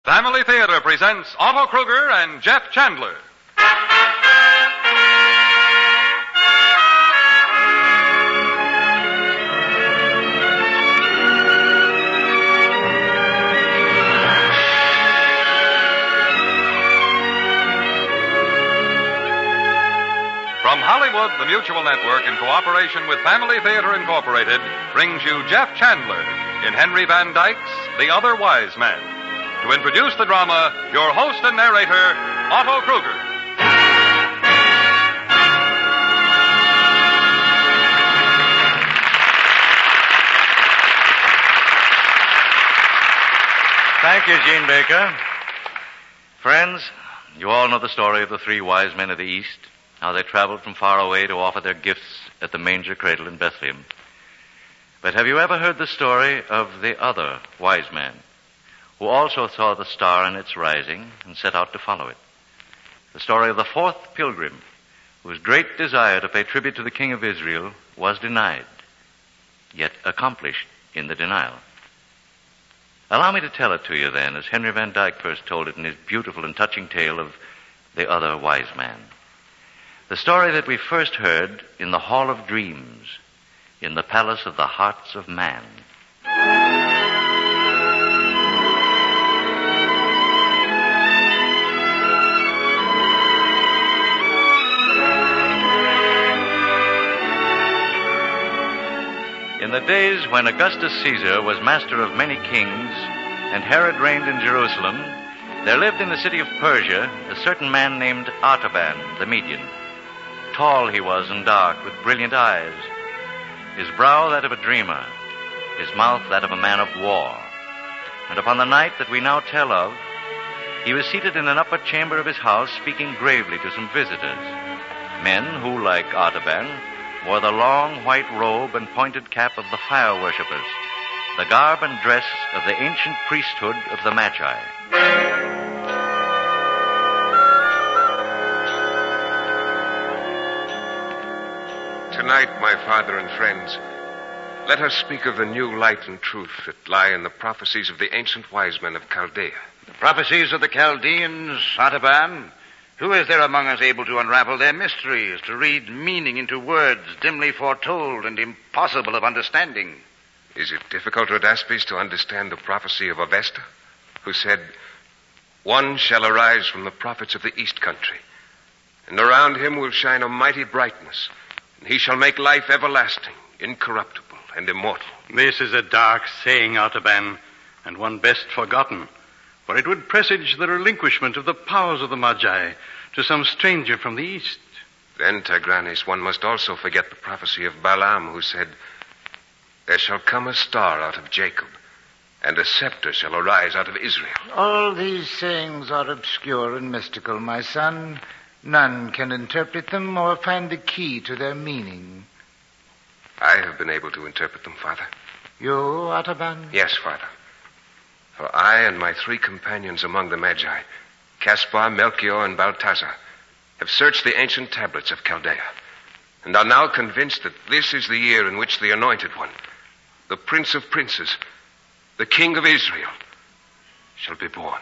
Family Theater presents Otto Kruger and Jeff Chandler. From Hollywood, the Mutual Network, in cooperation with Family Theater Incorporated, brings you Jeff Chandler in Henry Van Dyke's The Other Wise Man. To introduce the drama, your host and narrator, Otto Kruger. Thank you, Gene Baker. Friends, you all know the story of the three wise men of the East, how they traveled from far away to offer their gifts at the manger cradle in Bethlehem. But have you ever heard the story of the other wise man, who also saw the star in its rising and set out to follow it? The story of the fourth pilgrim, whose great desire to pay tribute to the King of Israel was denied, yet accomplished in the denial. Allow me to tell it to you then, as Henry Van Dyke first told it in his beautiful and touching tale of The Other Wise Man. The story that we first heard in the Hall of Dreams, in the Palace of the Hearts of Man. In the days when Augustus Caesar was master of many kings and Herod reigned in Jerusalem, there lived in the city of Persia a certain man named Artaban the Median. Tall he was and dark, with brilliant eyes, his brow that of a dreamer, his mouth that of a man of war. And upon the night that we now tell of, he was seated in an upper chamber of his house, speaking gravely to some visitors, men who, like Artaban, wore the long white robe and pointed cap of the fire worshippers, the garb and dress of the ancient priesthood of the Magi. Tonight, my father and friends, let us speak of the new light and truth that lie in the prophecies of the ancient wise men of Chaldea. The prophecies of the Chaldeans, Artaban? Who is there among us able to unravel their mysteries, to read meaning into words dimly foretold and impossible of understanding? Is it difficult, Rhodaspes, to understand the prophecy of Avesta, who said, "One shall arise from the prophets of the east country, and around him will shine a mighty brightness, and he shall make life everlasting, incorruptible, and immortal"? This is a dark saying, Artaban, and one best forgotten, for it would presage the relinquishment of the powers of the Magi to some stranger from the east. Then, Tigranes, one must also forget the prophecy of Balaam, who said, "There shall come a star out of Jacob, and a scepter shall arise out of Israel." All these sayings are obscure and mystical, my son. None can interpret them or find the key to their meaning. I have been able to interpret them, Father. You, Artaban? Yes, Father. For I and my three companions among the Magi, Caspar, Melchior, and Balthazar, have searched the ancient tablets of Chaldea, and are now convinced that this is the year in which the Anointed One, the Prince of Princes, the King of Israel, shall be born.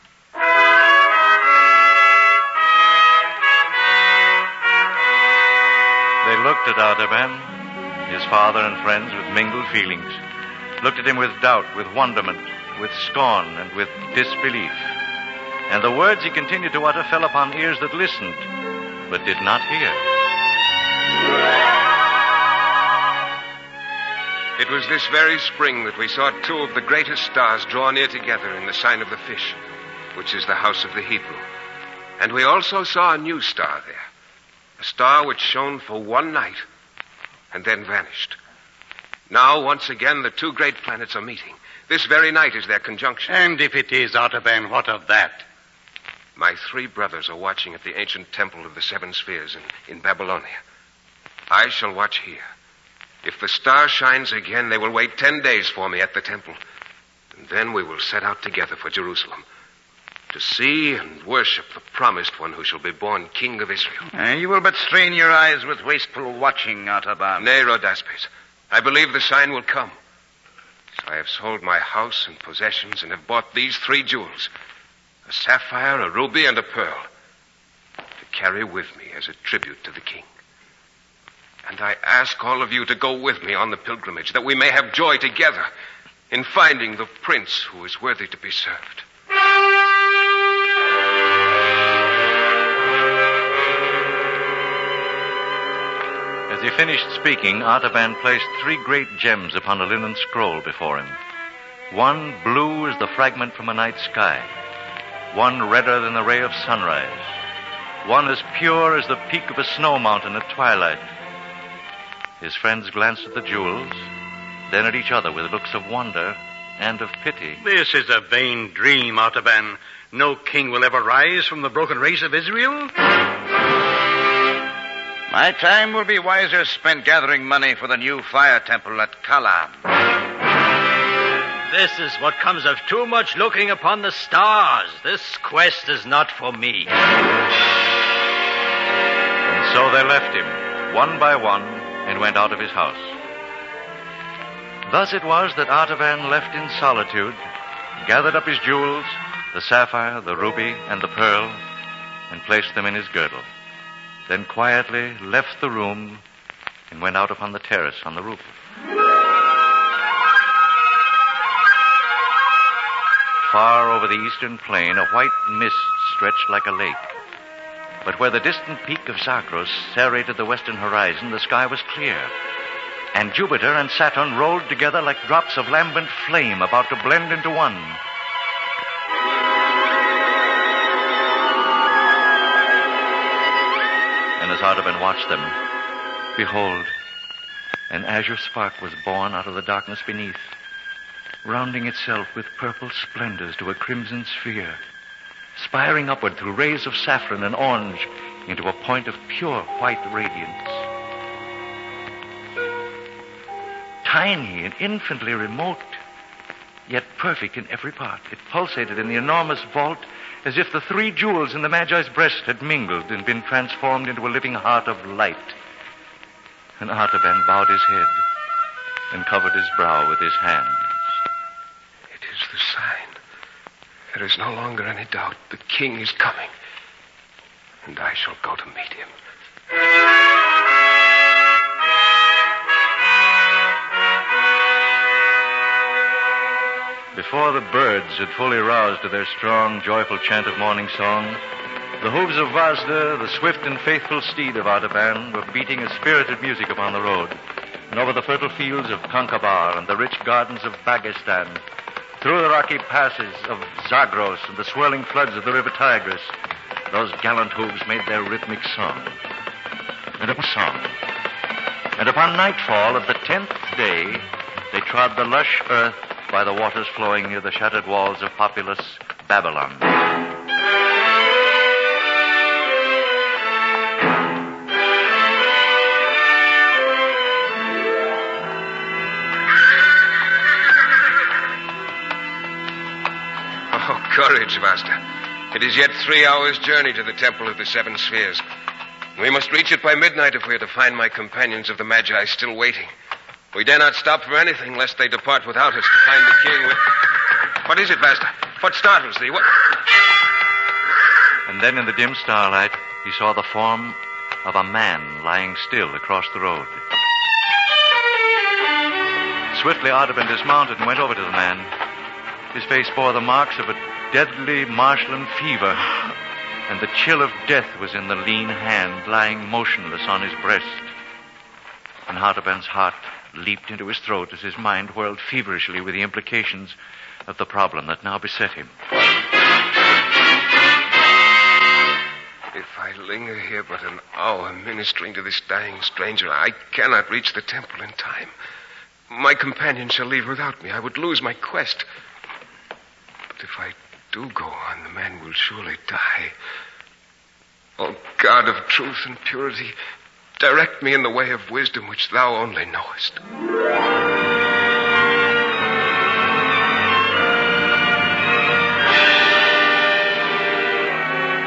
They looked at Artaban, his father and friends, with mingled feelings, looked at him with doubt, with wonderment, with scorn, and with disbelief. And the words he continued to utter fell upon ears that listened, but did not hear. It was this very spring that we saw two of the greatest stars draw near together in the sign of the fish, which is the house of the Hebrew. And we also saw a new star there, a star which shone for one night and then vanished. Now, once again, the two great planets are meeting. This very night is their conjunction. And if it is, Artaban, what of that? My three brothers are watching at the ancient temple of the seven spheres in Babylonia. I shall watch here. If the star shines again, they will wait 10 days for me at the temple. And then we will set out together for Jerusalem, to see and worship the promised one who shall be born King of Israel. You will but strain your eyes with wasteful watching, Artaban. Nay, Rhodaspes. I believe the sign will come. I have sold my house and possessions and have bought these 3 jewels, a sapphire, a ruby, and a pearl, to carry with me as a tribute to the king. And I ask all of you to go with me on the pilgrimage, that we may have joy together in finding the prince who is worthy to be served. As he finished speaking, Artaban placed 3 great gems upon a linen scroll before him. One blue as the fragment from a night sky, one redder than the ray of sunrise, one as pure as the peak of a snow mountain at twilight. His friends glanced at the jewels, then at each other with looks of wonder and of pity. This is a vain dream, Artaban. No king will ever rise from the broken race of Israel. My time will be wiser spent gathering money for the new fire temple at Kalam. This is what comes of too much looking upon the stars. This quest is not for me. And so they left him, one by one, and went out of his house. Thus it was that Artaban left in solitude, gathered up his jewels, the sapphire, the ruby, and the pearl, and placed them in his girdle. Then quietly left the room and went out upon the terrace on the roof. Far over the eastern plain, a white mist stretched like a lake. But where the distant peak of Zagros serrated the western horizon, the sky was clear, and Jupiter and Saturn rolled together like drops of lambent flame about to blend into one. And as Artaban watched them, behold, an azure spark was born out of the darkness beneath, rounding itself with purple splendors to a crimson sphere, spiring upward through rays of saffron and orange into a point of pure white radiance. Tiny and infinitely remote, yet perfect in every part, it pulsated in the enormous vault as if the 3 jewels in the Magi's breast had mingled and been transformed into a living heart of light. And Artaban bowed his head and covered his brow with his hands. It is the sign. There is no longer any doubt. The king is coming, and I shall go to meet him. Before the birds had fully roused to their strong, joyful chant of morning song, the hooves of Vazda, the swift and faithful steed of Artaban, were beating a spirited music upon the road, and over the fertile fields of Kankabar and the rich gardens of Bagistan, through the rocky passes of Zagros and the swirling floods of the river Tigris, those gallant hooves made their rhythmic song. And upon nightfall of the 10th day, they trod the lush earth by the waters flowing near the shattered walls of populous Babylon. Oh, courage, Vazda. It is yet 3 hours' journey to the Temple of the 7 Spheres. We must reach it by midnight if we are to find my companions of the Magi still waiting. We dare not stop for anything lest they depart without us to find the king with... What is it, Vazda? What startles thee? What... And then in the dim starlight, he saw the form of a man lying still across the road. Swiftly Artaban dismounted and went over to the man. His face bore the marks of a deadly marshland fever, and the chill of death was in the lean hand lying motionless on his breast. And Artaban's heart leaped into his throat as his mind whirled feverishly with the implications of the problem that now beset him. If I linger here but an hour ministering to this dying stranger, I cannot reach the temple in time. My companion shall leave without me. I would lose my quest. But if I do go on, the man will surely die. O God of truth and purity, direct me in the way of wisdom which thou only knowest.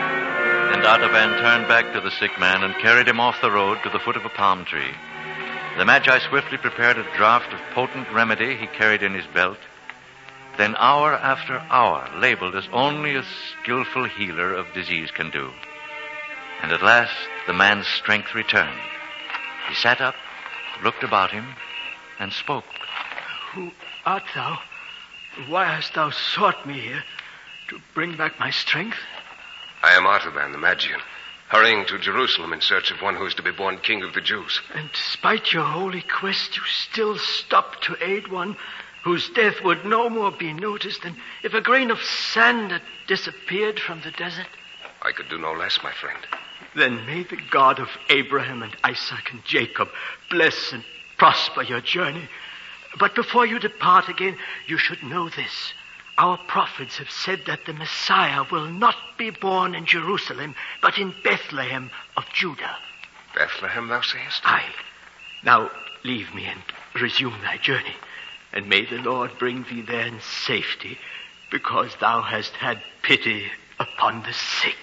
And Artaban turned back to the sick man and carried him off the road to the foot of a palm tree. The Magi swiftly prepared a draught of potent remedy he carried in his belt. Then hour after hour labored as only a skillful healer of disease can do. And at last the man's strength returned. He sat up, looked about him, and spoke. Who art thou? Why hast thou sought me here? To bring back my strength? I am Artaban, the Magian, hurrying to Jerusalem in search of one who is to be born king of the Jews. And despite your holy quest, you still stop to aid one whose death would no more be noticed than if a grain of sand had disappeared from the desert? I could do no less, my friend. Then may the God of Abraham and Isaac and Jacob bless and prosper your journey. But before you depart again, you should know this. Our prophets have said that the Messiah will not be born in Jerusalem, but in Bethlehem of Judah. Bethlehem, thou sayest? Aye. Now leave me and resume thy journey. And may the Lord bring thee there in safety, because thou hast had pity upon the sick.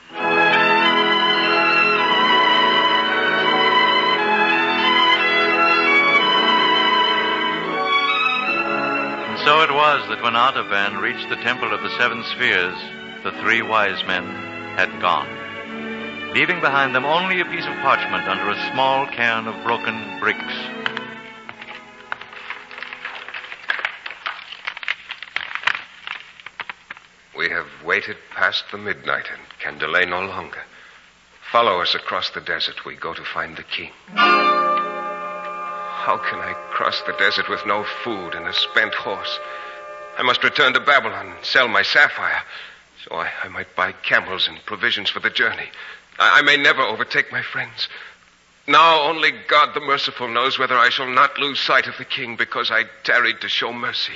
And so it was that when Artaban reached the Temple of the Seven Spheres, the three wise men had gone, leaving behind them only a piece of parchment under a small cairn of broken bricks. We have waited past the midnight and can delay no longer. Follow us across the desert. We go to find the king. How can I cross the desert with no food and a spent horse? I must return to Babylon and sell my sapphire, so I might buy camels and provisions for the journey. I may never overtake my friends. Now only God the Merciful knows whether I shall not lose sight of the king because I tarried to show mercy.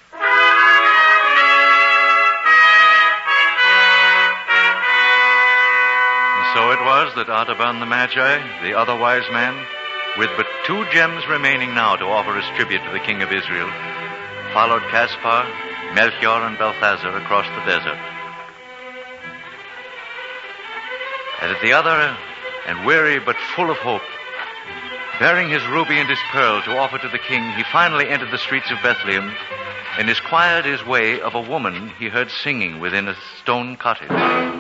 So it was that Artaban the Magi, the other wise man, with but 2 gems remaining now to offer as tribute to the king of Israel, followed Caspar, Melchior, and Balthazar across the desert. And at the other, and weary but full of hope, bearing his ruby and his pearl to offer to the king, he finally entered the streets of Bethlehem and inquired his way of a woman he heard singing within a stone cottage.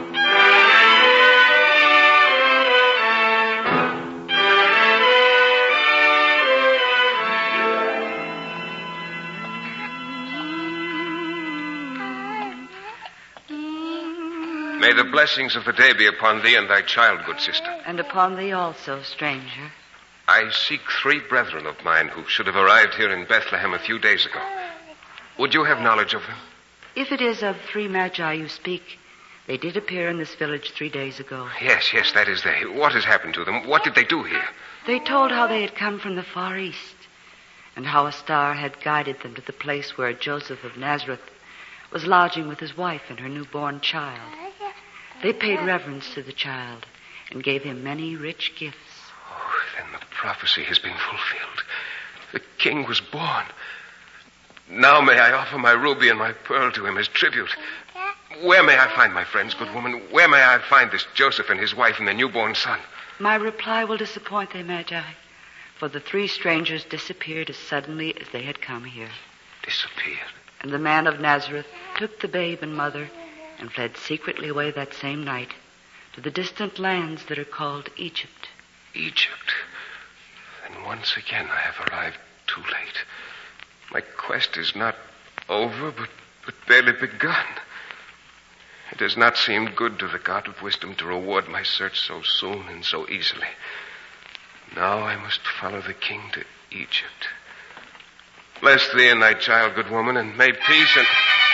May the blessings of the day be upon thee and thy child, good sister. And upon thee also, stranger. I seek 3 brethren of mine who should have arrived here in Bethlehem a few days ago. Would you have knowledge of them? If it is of 3 Magi you speak, they did appear in this village 3 days ago. Yes, that is they. What has happened to them? What did they do here? They told how they had come from the Far East, and how a star had guided them to the place where Joseph of Nazareth was lodging with his wife and her newborn child. They paid reverence to the child and gave him many rich gifts. Oh, then the prophecy has been fulfilled. The king was born. Now may I offer my ruby and my pearl to him as tribute. Where may I find my friends, good woman? Where may I find this Joseph and his wife and their newborn son? My reply will disappoint thee, Magi, for the 3 strangers disappeared as suddenly as they had come here. Disappeared? And the man of Nazareth took the babe and mother and fled secretly away that same night to the distant lands that are called Egypt. Egypt? Then once again I have arrived too late. My quest is not over, but barely begun. It does not seem good to the God of wisdom to reward my search so soon and so easily. Now I must follow the king to Egypt. Bless thee and thy child, good woman, and may peace and...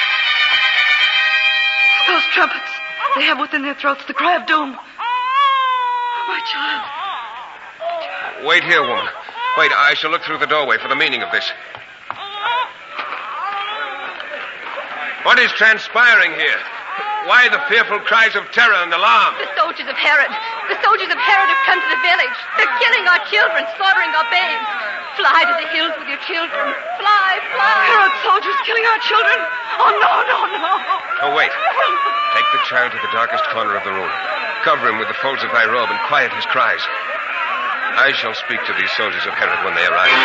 Those trumpets! They have within their throats the cry of doom. My child. Wait here, woman. Wait, I shall look through the doorway for the meaning of this. What is transpiring here? Why the fearful cries of terror and alarm? The soldiers of Herod. The soldiers of Herod have come to the village. They're killing our children, slaughtering our babes. Fly to the hills with your children. Fly. Herod's soldiers killing our children. Oh, no. Oh, wait. Take the child to the darkest corner of the room. Cover him with the folds of thy robe and quiet his cries. I shall speak to these soldiers of Herod when they arrive.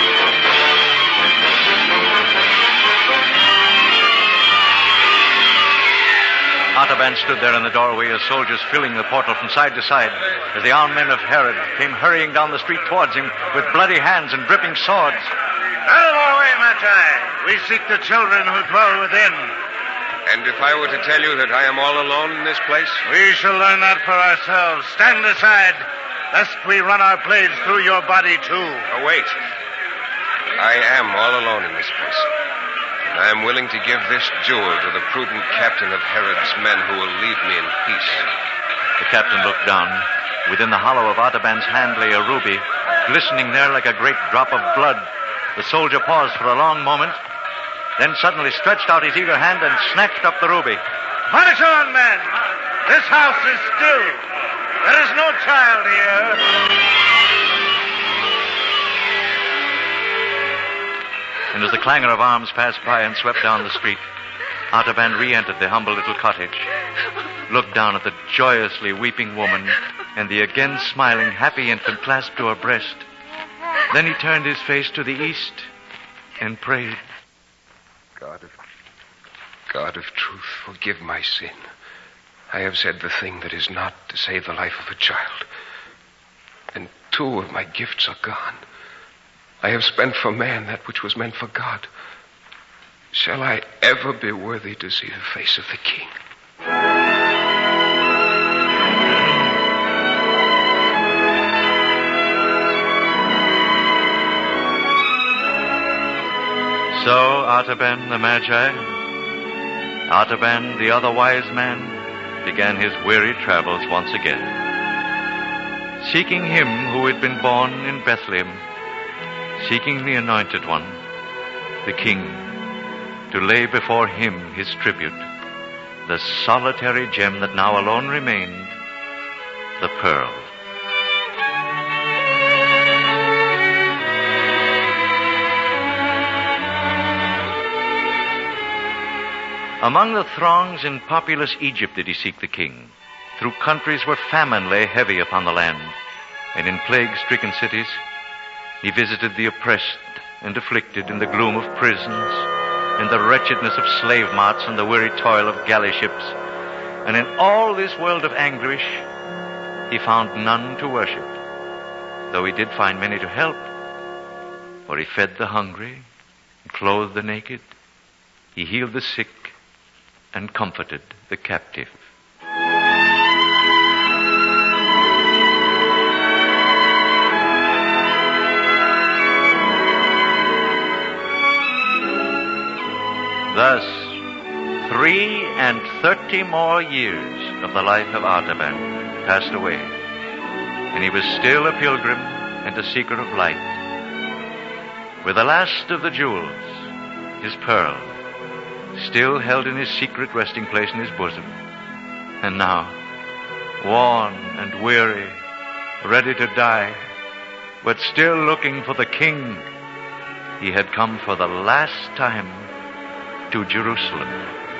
Artaban stood there in the doorway as soldiers filling the portal from side to side as the armed men of Herod came hurrying down the street towards him with bloody hands and dripping swords. Out of our way, Magi. We seek the children who dwell within. And if I were to tell you that I am all alone in this place? We shall learn that for ourselves. Stand aside, lest we run our blades through your body, too. Oh, wait. I am all alone in this place. And I am willing to give this jewel to the prudent captain of Herod's men who will leave me in peace. The captain looked down. Within the hollow of Artaban's hand lay a ruby, glistening there like a great drop of blood. The soldier paused for a long moment, then suddenly stretched out his eager hand and snatched up the ruby. March on, men! This house is still. There is no child here. And as the clangor of arms passed by and swept down the street, Artaban re-entered the humble little cottage, looked down at the joyously weeping woman and the again smiling, happy infant clasped to her breast. Then he turned his face to the east and prayed. God of truth, forgive my sin. I have said the thing that is not to save the life of a child. And 2 of my gifts are gone. I have spent for man that which was meant for God. Shall I ever be worthy to see the face of the King? So Artaban the Magi, Artaban the other wise man, began his weary travels once again, seeking him who had been born in Bethlehem, seeking the Anointed One, the King, to lay before him his tribute, the solitary gem that now alone remained, the pearl. Among the throngs in populous Egypt did he seek the King, through countries where famine lay heavy upon the land, and in plague-stricken cities he visited the oppressed and afflicted in the gloom of prisons, in the wretchedness of slave marts and the weary toil of galley ships. And in all this world of anguish, he found none to worship, though he did find many to help. For he fed the hungry, and clothed the naked, he healed the sick, and comforted the captive. Thus, 33 more years of the life of Artaban passed away, and he was still a pilgrim and a seeker of light. With the last of the jewels, his pearl, still held in his secret resting place in his bosom, and now, worn and weary, ready to die, but still looking for the King, he had come for the last time to Jerusalem.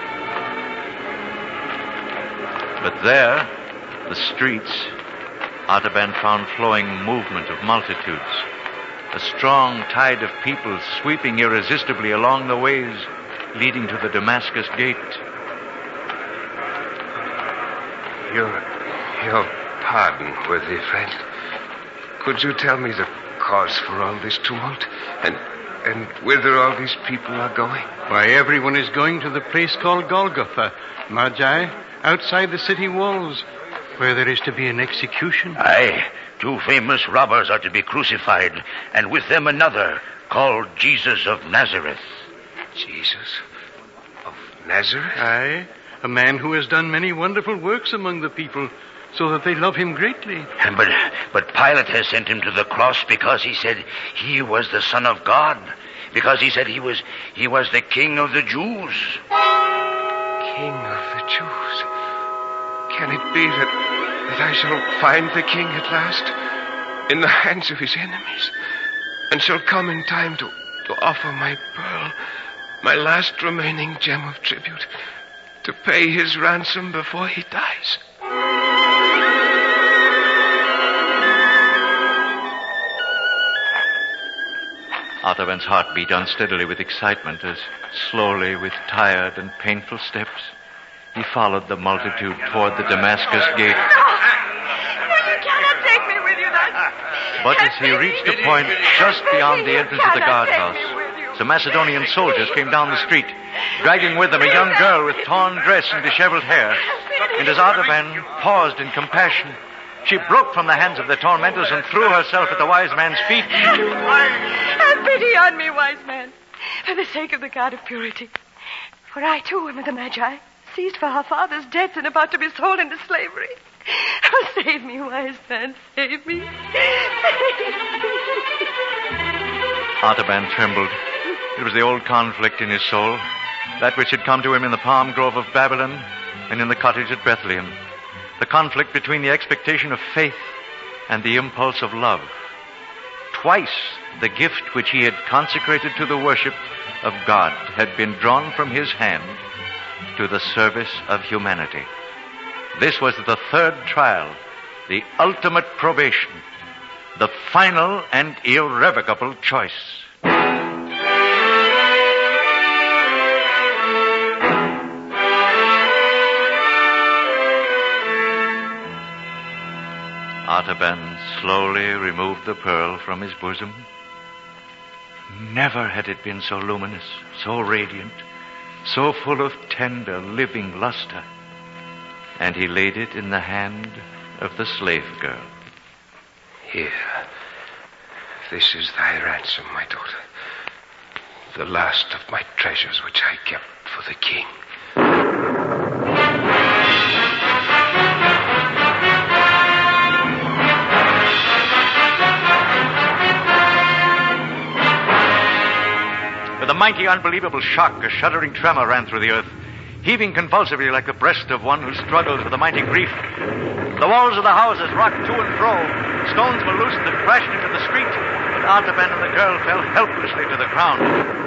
But there, the streets, Artaban found flowing movement of multitudes, a strong tide of people sweeping irresistibly along the ways leading to the Damascus gate. Your pardon, worthy friend. Could you tell me the cause for all this tumult? And whither all these people are going? Why, everyone is going to the place called Golgotha, Magi, outside the city walls, where there is to be an execution. Aye, 2 famous robbers are to be crucified, and with them another, called Jesus of Nazareth. Jesus of Nazareth? Aye, a man who has done many wonderful works among the people, so that they love him greatly. But Pilate has sent him to the cross because he said he was the Son of God, because he said he was the King of the Jews. King of the Jews? Can it be that I shall find the King at last in the hands of his enemies, and shall come in time to offer my pearl, my last remaining gem of tribute, to pay his ransom before he dies? Artaban's heart beat unsteadily with excitement as, slowly, with tired and painful steps, he followed the multitude toward the Damascus gate. No, you cannot take me with you. But as he reached a point just beyond the entrance of the guardhouse, some Macedonian soldiers came down the street, dragging with them a young girl with torn dress and disheveled hair. And as Artaban paused in compassion, she broke from the hands of the tormentors and threw herself at the wise man's feet. Have pity on me, wise man, for the sake of the God of purity. For I, too, am of the Magi, seized for our father's death and about to be sold into slavery. Oh, save me, wise man, save me. Artaban trembled. It was the old conflict in his soul, that which had come to him in the palm grove of Babylon and in the cottage at Bethlehem. The conflict between the expectation of faith and the impulse of love. Twice the gift which he had consecrated to the worship of God had been drawn from his hand to the service of humanity. This was the third trial, the ultimate probation, the final and irrevocable choice. Artaban slowly removed the pearl from his bosom. Never had it been so luminous, so radiant, so full of tender, living luster. And he laid it in the hand of the slave girl. Here. This is thy ransom, my daughter. The last of my treasures which I kept for the king. With a mighty, unbelievable shock, a shuddering tremor ran through the earth, heaving convulsively like the breast of one who struggles with a mighty grief. The walls of the houses rocked to and fro. Stones were loosed and crashed into the street, but Artaban and the girl fell helplessly to the ground.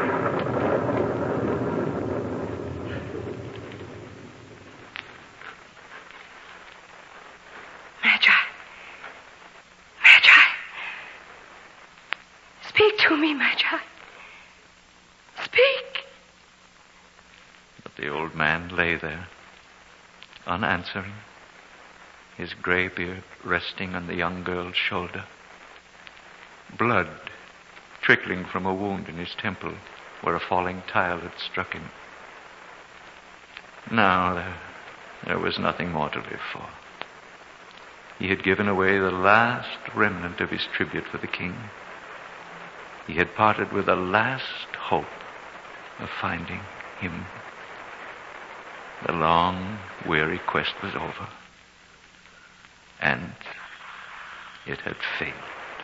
Magi. Speak to me, Magi. Speak. But the old man lay there, unanswering, his gray beard resting on the young girl's shoulder. Blood trickling from a wound in his temple where a falling tile had struck him. Now there was nothing more to live for. He had given away the last remnant of his tribute for the king. He had parted with the last hope of finding him. The long, weary quest was over. And it had failed.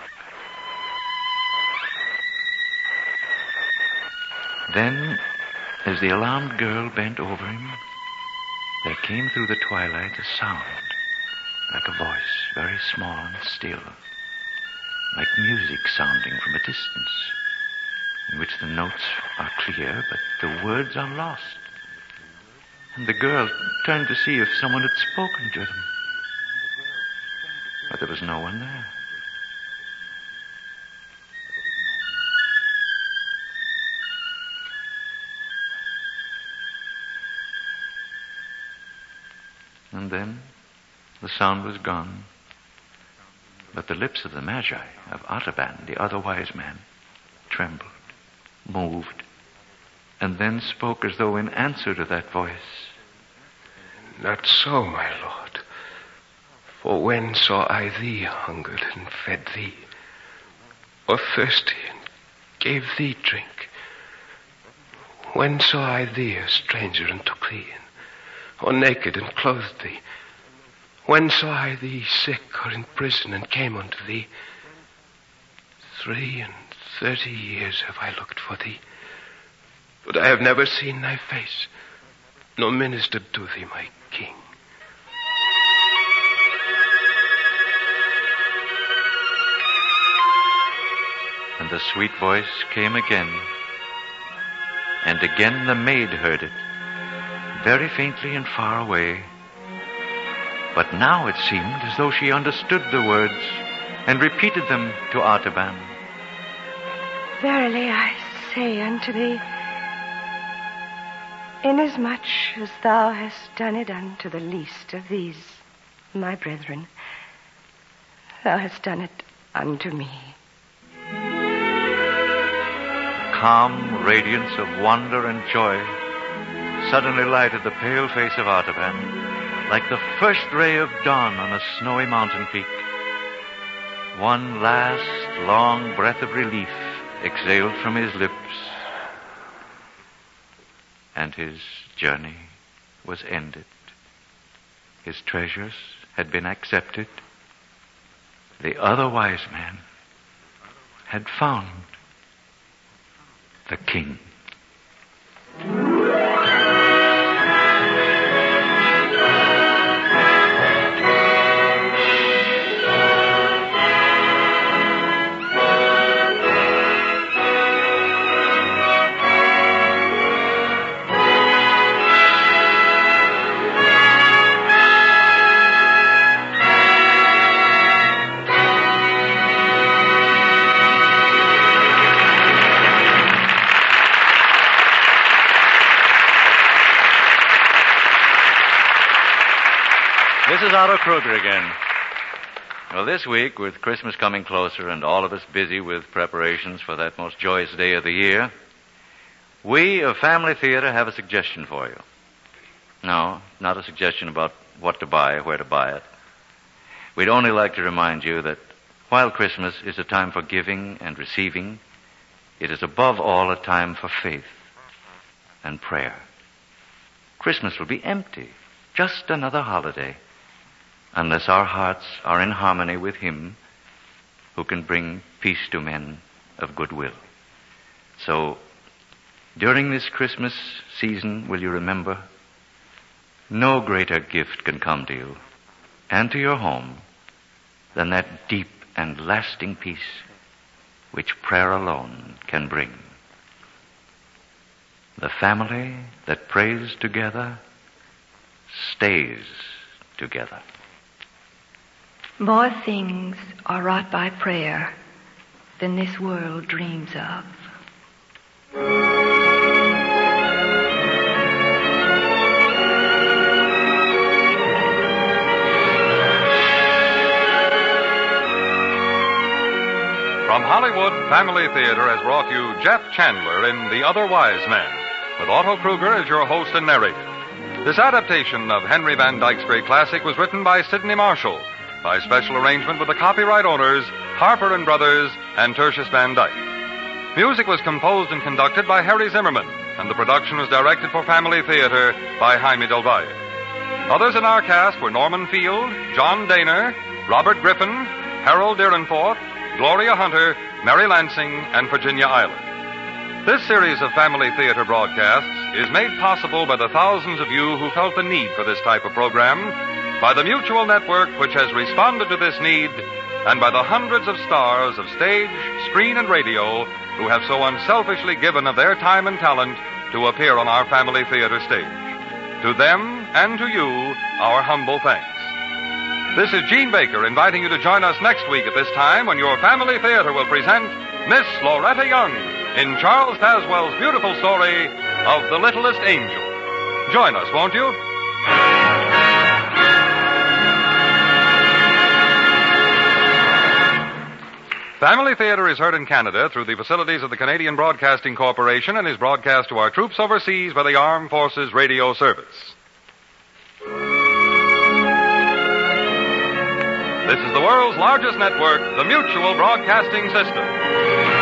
Then, as the alarmed girl bent over him, there came through the twilight a sound, like a voice, very small and still, like music sounding from a distance, in which the notes are clear, but the words are lost. And the girl turned to see if someone had spoken to them. But there was no one there. And then the sound was gone. But the lips of the Magi, of Artaban, the other wise man, trembled, moved, and then spoke as though in answer to that voice. Not so, my lord. For when saw I thee hungered and fed thee, or thirsty and gave thee drink? When saw I thee a stranger and took thee in, or naked and clothed thee? When saw I thee sick or in prison and came unto thee? 33 years have I looked for thee, but I have never seen thy face, nor ministered to thee, my king. And the sweet voice came again. And again the maid heard it, very faintly and far away. But now it seemed as though she understood the words and repeated them to Artaban. Verily I say unto thee, inasmuch as thou hast done it unto the least of these, my brethren, thou hast done it unto me. Calm radiance of wonder and joy suddenly lighted the pale face of Artaban like the first ray of dawn on a snowy mountain peak. One last long breath of relief exhaled from his lips, and his journey was ended. His treasures had been accepted. The other wise man had found the king. This is Otto Kruger again. Well, this week, with Christmas coming closer and all of us busy with preparations for that most joyous day of the year, we of Family Theater have a suggestion for you. No, not a suggestion about what to buy, where to buy it. We'd only like to remind you that while Christmas is a time for giving and receiving, it is above all a time for faith and prayer. Christmas will be empty, just another holiday, unless our hearts are in harmony with Him who can bring peace to men of goodwill. So, during this Christmas season, will you remember, no greater gift can come to you and to your home than that deep and lasting peace which prayer alone can bring. The family that prays together stays together. More things are wrought by prayer than this world dreams of. From Hollywood, Family Theater has brought you Jeff Chandler in The Other Wise Man, with Otto Kruger as your host and narrator. This adaptation of Henry Van Dyke's great classic was written by Sidney Marshall, by special arrangement with the copyright owners, Harper & Brothers and Tertius Van Dyke. Music was composed and conducted by Harry Zimmerman, and the production was directed for Family Theater by Jaime Del Valle. Others in our cast were Norman Field, John Daner, Robert Griffin, Harold Deerenforth, Gloria Hunter, Mary Lansing, and Virginia Island. This series of Family Theater broadcasts is made possible by the thousands of you who felt the need for this type of program, by the Mutual Network which has responded to this need, and by the hundreds of stars of stage, screen, and radio who have so unselfishly given of their time and talent to appear on our Family Theater stage. To them and to you, our humble thanks. This is Gene Baker inviting you to join us next week at this time when your Family Theater will present Miss Loretta Young in Charles Tazwell's beautiful story of The Littlest Angel. Join us, won't you? Family Theater is heard in Canada through the facilities of the Canadian Broadcasting Corporation and is broadcast to our troops overseas by the Armed Forces Radio Service. This is the world's largest network, the Mutual Broadcasting System.